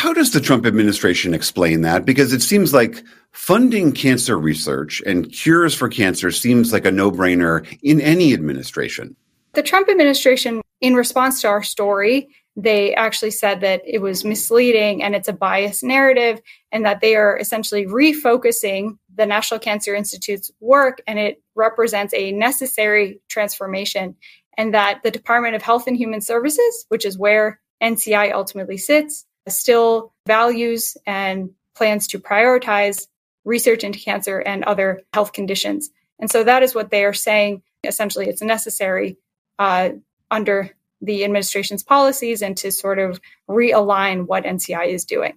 how does the Trump administration explain that? Because it seems like funding cancer research and cures for cancer seems like a no-brainer in any administration. The Trump administration, in response to our story, they actually said that it was misleading and it's a biased narrative, and that they are essentially refocusing the National Cancer Institute's work, and it represents a necessary transformation, and that the Department of Health and Human Services, which is where NCI ultimately sits, still values and plans to prioritize research into cancer and other health conditions. And so that is what they are saying. Essentially, it's necessary under the administration's policies and to sort of realign what NCI is doing.